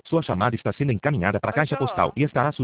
Sua chamada está sendo encaminhada para a caixa postal e está associada